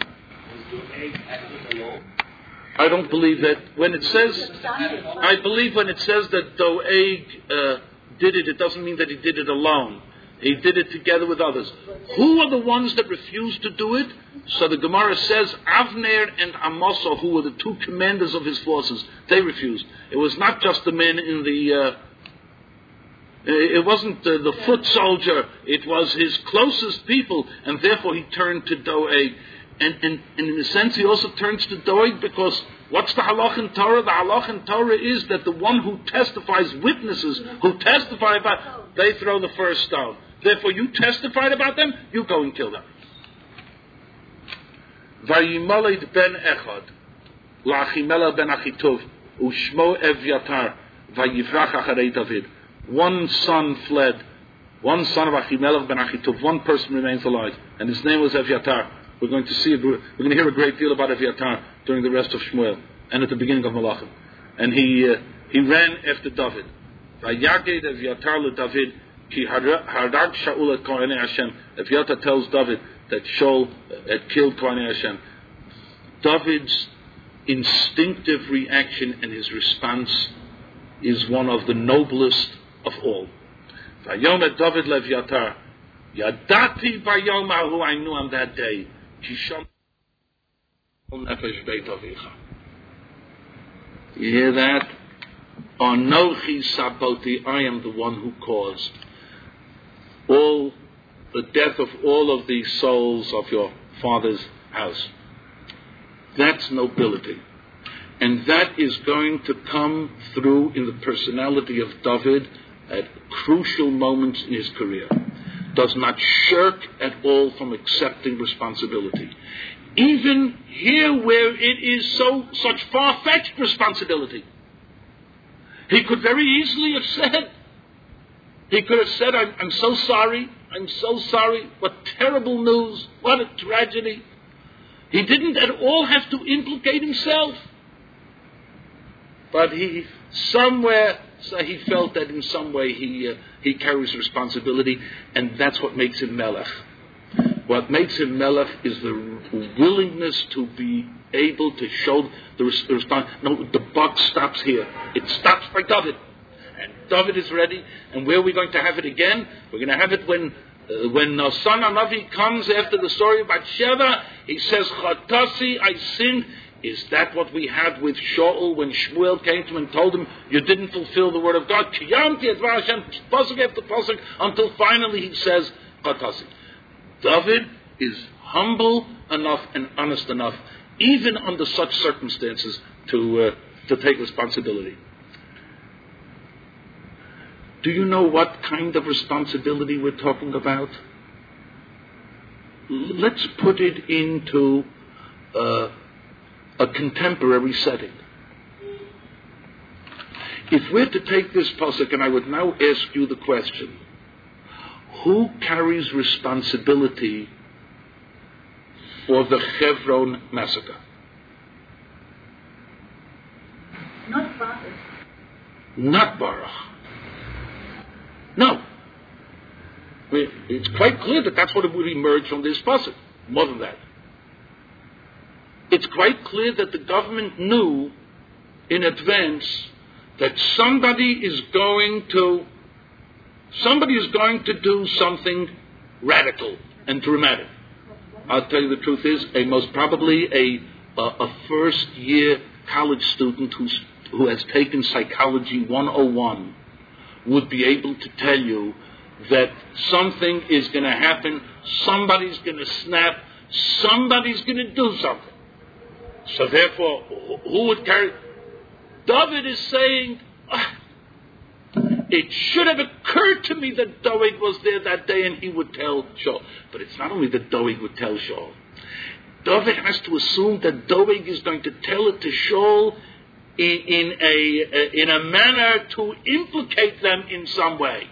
I don't believe that. When it says, I believe when it says that Doeg did it, it doesn't mean that he did it alone. He did it together with others. Who are the ones that refused to do it? So the Gemara says Avner and Amasa, who were the 2 commanders of his forces, they refused. It was not just the men in It wasn't the foot soldier. It was his closest people, and therefore he turned to Doeg. And in a sense, he also turns to Doeg because what's the halach in Torah? The halach in Torah is that the one who testifies, witnesses who testify about, they throw the first stone. Therefore, you testified about them, you go and kill them. Vayimoled ben Echad, la'Achimelech ben Achitov, u'shmo Evyatar, vayivrach acharei David. One son fled. One son of Achimelech ben Achitov. One person remains alive, and his name was Evyatar. We're going to hear a great deal about Evyatar during the rest of Shmuel and at the beginning of Malachim. And he ran after David. Vayaged Evyatar le David ki harag Shaul et Kohenei Hashem. Evyatar tells David that Shaul had killed Kohenei Hashem. David's instinctive reaction and his response is one of the noblest of all. Vayomer David leVyatar, Yadati bayom ahu, I knew on that day, Kisham nefesh beit avicha. You hear that? Anochi saboti, I am the one who caused all the death of all of the souls of your father's house. That's nobility. And that is going to come through in the personality of David at crucial moments in his career. Does not shirk at all from accepting responsibility. Even here where it is such far-fetched responsibility. He could very easily have said, I'm so sorry, what terrible news, what a tragedy. He didn't at all have to implicate himself. But he felt that in some way he carries responsibility, and that's what makes him Melech. What makes him Melech is the willingness to be able to show the response. No, the buck stops here. It stops by David. And David is ready. And where are we going to have it again? We're going to have it when Son HaNavi comes after the story of Bathsheba. He says, Chatasi, I sinned. Is that what we had with Shaul when Shmuel came to him and told him, you didn't fulfill the word of God? Kiyamti et Hashem, pasuk after pasuk, until finally he says, Chatasi. David is humble enough and honest enough, even under such circumstances, to take responsibility. Do you know what kind of responsibility we're talking about? Let's put it into a contemporary setting. If we're to take this pasuk, and I would now ask you the question, who carries responsibility for the Hebron massacre? Not Baruch. Not Baruch. No. It's quite clear that that's what would emerge from this pasuk. More than that. It's quite clear that the government knew in advance that somebody is going to do something radical and dramatic. I'll tell you the truth is, most probably a first-year college student who has taken Psychology 101 would be able to tell you that something is going to happen, somebody's going to snap, somebody's going to do something. So therefore, who would carry? David is saying, it should have occurred to me that Doeg was there that day and he would tell Shaul. But it's not only that Doeg would tell Shaul. David has to assume that Doeg is going to tell it to Shaul in a manner to implicate them in some way.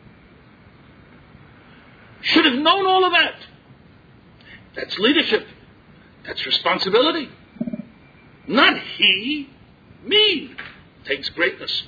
Should have known all of that. That's leadership. That's responsibility. Not he, me. Takes greatness.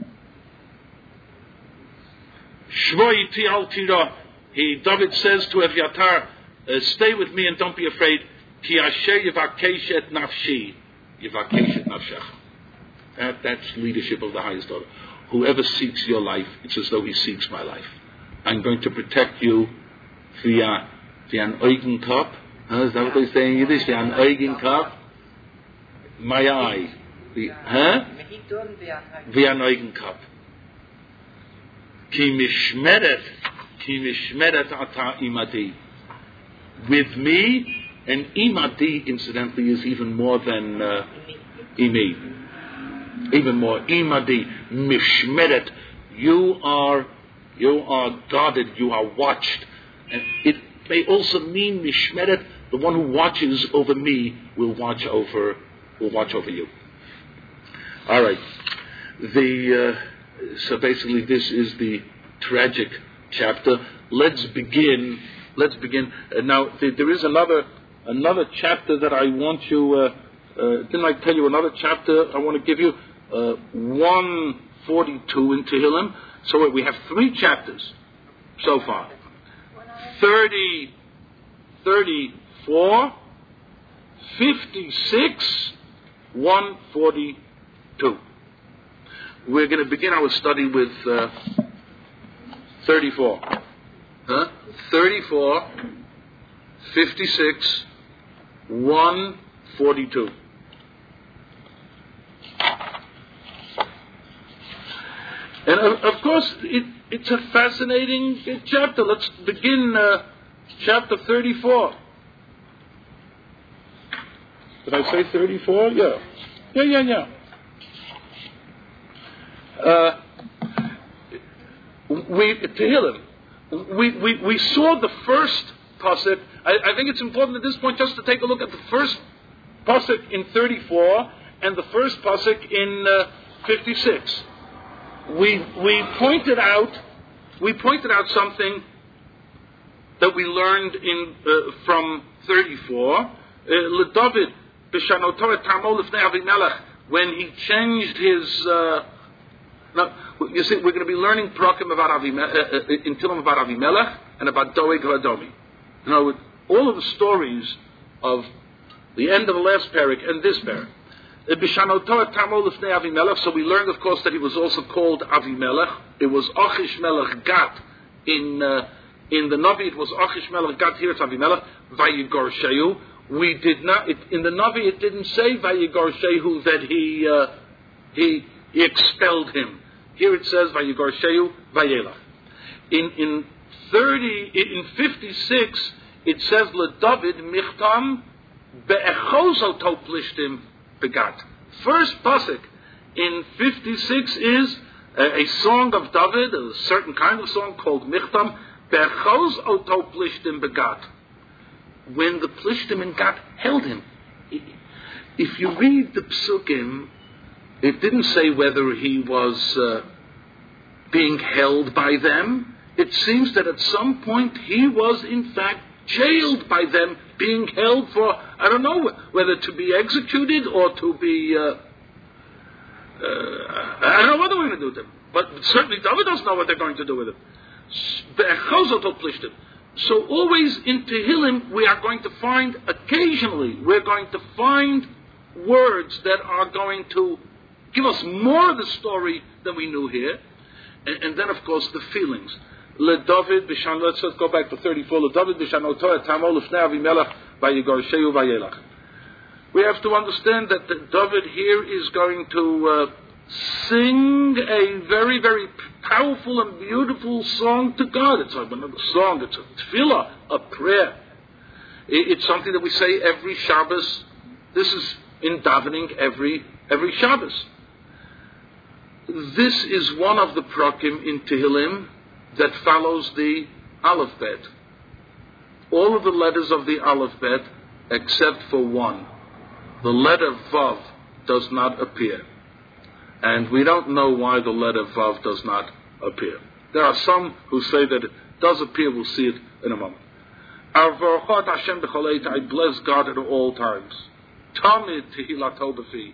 Shvoiti al tira. David says to Evyatar, stay with me and don't be afraid. Ki asher yivakesh et nafshi. Yivakesh et nafshach. That's leadership of the highest order. Whoever seeks your life, it's as though he seeks my life. I'm going to protect you via an Eugenkopf. Is that what they say in Yiddish? Via an Eugenkopf. My eye. Via an Eugenkopf. Ki mishmeret ata imati. With me, and imati, incidentally, is even more than imi. Even more. Imati, mishmeret. You are guarded, you are watched. And it may also mean mishmeret, the one who watches over me will watch over you. All right. So basically, this is the tragic chapter. Let's begin. Now, there is another chapter that I want you. Didn't I tell you another chapter? I want to give you 142 in Tehillim. So we have 3 chapters so far. 30, 34, 56, 142. We're going to begin our study with 34. 34, 56, 142. And of course, it's a fascinating chapter. Let's begin chapter 34. Did I say 34? Yeah. Tehillim. We saw the first pasuk. I think it's important at this point just to take a look at the first pasuk in 34 and the first pasuk in 56. We pointed out something that we learned from 34. LeDavid b'shanoto et tamo lifnei Avimelech, when he changed his. Now, you see, we're going to be learning prakim about in Tehillim about Avimelech and about Doeg HaDomi. You know, all of the stories of the end of the last parak and this parak. So we learned, of course, that he was also called Avimelech. It was Achish Melech Gat in the Navi. It was Achish Melech Gat. Here it's Avimelech. Vayigorshehu. We did not. In the Navi, it didn't say Vayigorshehu that he expelled him. Here it says Vayigorshehu Vayelach. In 56, it says LeDavid Michtam be'echozo to plishtim begat. First pasuk in 56 is a song of David, a certain kind of song called Michtam be'echoz oto plishtim begat. When the plishtim in Gat held him. If you read the psukim, it didn't say whether he was being held by them. It seems that at some point he was in fact jailed by them, being held for, I don't know, whether to be executed or to be, I don't know what they're going to do with him. But certainly David doesn't know what they're going to do with him. So always in Tehillim, occasionally, we're going to find words that are going to give us more of the story than we knew here. And then, of course, the feelings. Let's just go back to 34. We have to understand that David here is going to sing a very, very powerful and beautiful song to God. It's not a song, it's a tefillah, a prayer. It's something that we say every Shabbos. This is in davening every Shabbos. This is one of the prakim in Tehillim that follows the Aleph Bet. All of the letters of the Aleph Bet, except for one. The letter Vav does not appear. And we don't know why the letter Vav does not appear. There are some who say that it does appear. We'll see it in a moment. I bless God at all times. Tamid tehilato b'fi.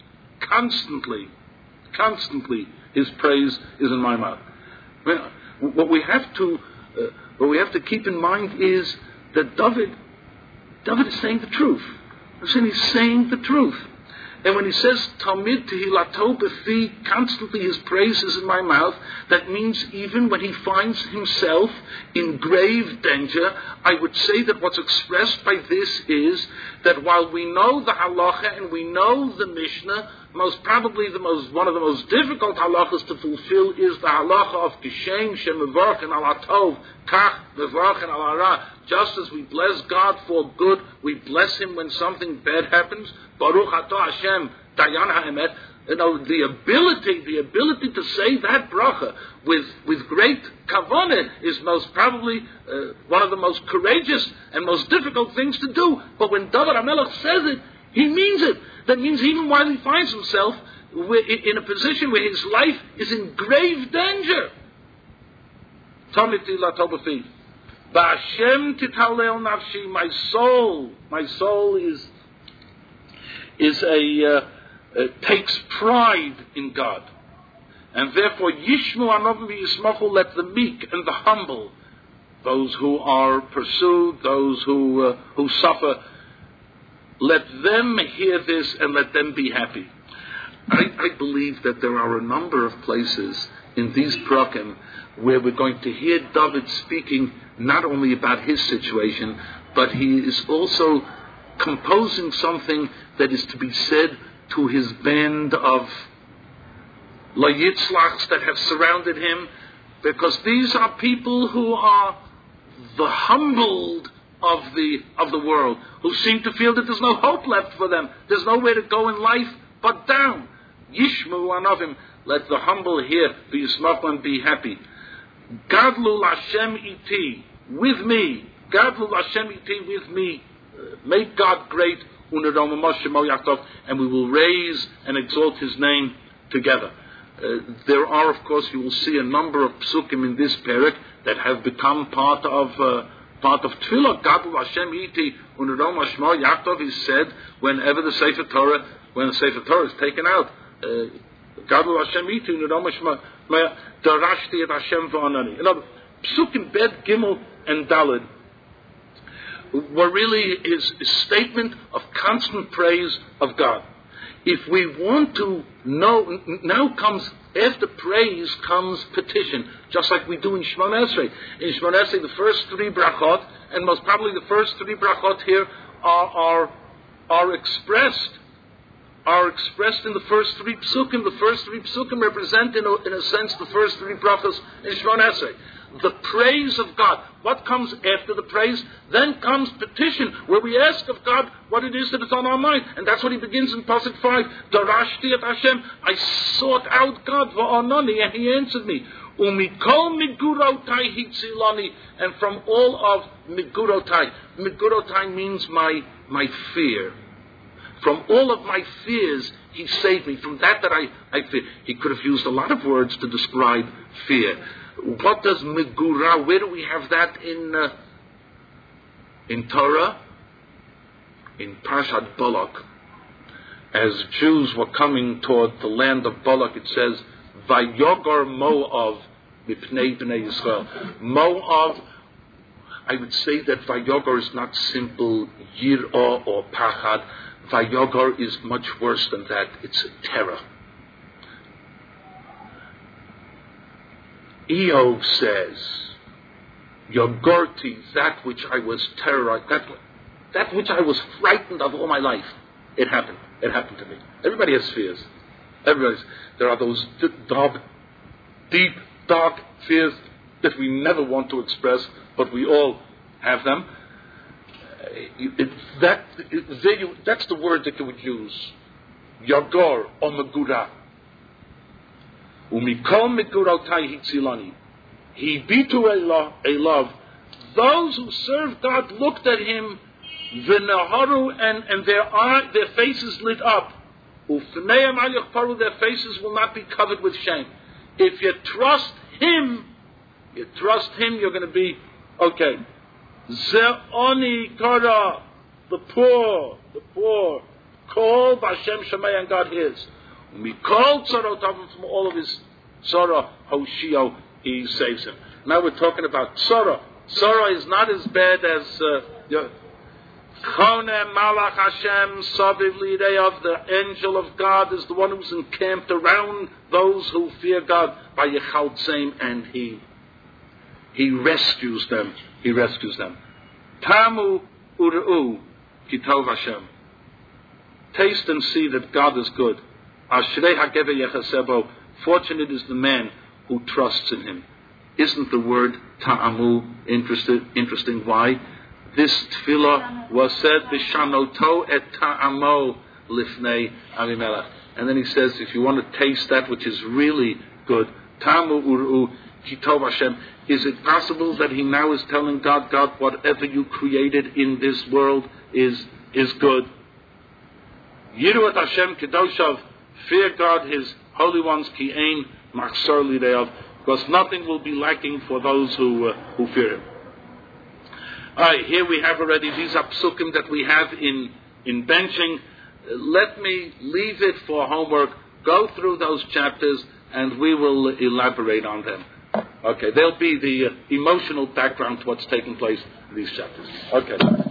Constantly, His praise is in my mouth. What we have to keep in mind is that David is saying the truth. He's saying the truth. And when he says, Tamid tehilato b'fi, constantly his praise is in my mouth, that means even when he finds himself in grave danger, I would say that what's expressed by this is that while we know the halacha and we know the Mishnah, one of the most difficult halachas to fulfill is the halacha of Kishem Shemevarchen al Hatov, Kach Mevarchen al Hara. Just as we bless God for good, we bless Him when something bad happens. Baruch Atah Hashem Dayan HaEmet. The ability to say that bracha with great kavanah is most probably one of the most courageous and most difficult things to do. But when David HaMelech says it, he means it. That means even while he finds himself in a position where his life is in grave danger. Tomiti la tobafi. Ba'ashem titalel nafshi. My soul takes pride in God. And therefore, Yishmu Anovim Yismachu, let the meek and the humble, those who are pursued, those who suffer, let them hear this and let them be happy. I believe that there are a number of places in these prakim where we're going to hear David speaking not only about his situation, but he is also composing something that is to be said to his band of Layitzlachs that have surrounded him, because these are people who are the humbled of the world, who seem to feel that there's no hope left for them. There's nowhere to go in life but down. Yishmu Anovim, let the humble hear, be yismach and be happy. Gadlu Hashem iti, with me. Gadlu Hashem iti, with me. Make God great, and we will raise and exalt His name together. There are, of course, you will see a number of psukim in this parak that have become part of Tefillah. Gadlu Hashem iti, unerom hashmo Yaakov is said whenever the Sefer Torah is taken out. Gadlu Hashem iti, unerom hashmo darashti et Hashem v'anani. In other psukim Bet, Gimel, and Daled were really his statement of constant praise of God. If we want to know, after praise comes petition, just like we do in Shemona Esrei. In Shemona Esrei, the first three brachot, and most probably the first three brachot here, are expressed in the first three psukim. The first three psukim represent, in a sense, the first three brachos in Shemona Esrei. The praise of God. What comes after the praise? Then comes petition, where we ask of God what it is that is on our mind. And that's what he begins in Pasuk 5. Darashti et Hashem. I sought out God v'anani, and He answered me. Umikol migurotai hitzilani. And from all of migurotai. Migurotai means my fear. From all of my fears, He saved me. From that I fear. He could have used a lot of words to describe fear. What does Megurah, where do we have that in Torah? In Parshat Balak. As Jews were coming toward the land of Balak, it says, Vayogor Moav mipnei bnei Yisrael. Moav, I would say that Vayogor is not simple Yir'ah or Pachad. Vayogor is much worse than that. It's terror. Eov says, Yogorti, that which I was terrorized, that which I was frightened of all my life. It happened. It happened to me. Everybody has fears. There are those deep, dark fears that we never want to express, but we all have them. That's the word that you would use. Yagor or Megurah. Umikol Megurautai hitzilani. He bitu elav. Those who serve God looked at him, v'naharu, and their faces lit up. Ufneim al yachparu, their faces will not be covered with shame. If you trust Him, you're going to be okay. Ze'oni kara, the poor. Call B'Hashem Shemay, and God hears. Mikol tzarot, from all of his tzara, Hoshio, He saves him. Now we're talking about tzara. Tzara is not as bad as Chone Malach Hashem Saviv Lideyav, the angel of God is the one who's encamped around those who fear God by Yechaltzeim, and He rescues them. Tamu Ur'u Kitov Hashem. Taste and see that God is good. Ashrei hagever yechasebo. Fortunate is the man who trusts in him. Isn't the word ta'amu interesting? Why? This tefillah was said b'shanoto et ta'amo lifnei Avimelech. And then he says, if you want to taste that which is really good, ta'amu uru kitov Hashem. Is it possible that he now is telling God, whatever you created in this world is good? Yiru et Hashem kedoshav. Fear God, His holy ones, ki ein machsor lideov, because nothing will be lacking for those who fear Him. All right, here we have already these psukim that we have in benching. Let me leave it for homework. Go through those chapters, and we will elaborate on them. Okay, there'll be the emotional background to what's taking place in these chapters. Okay.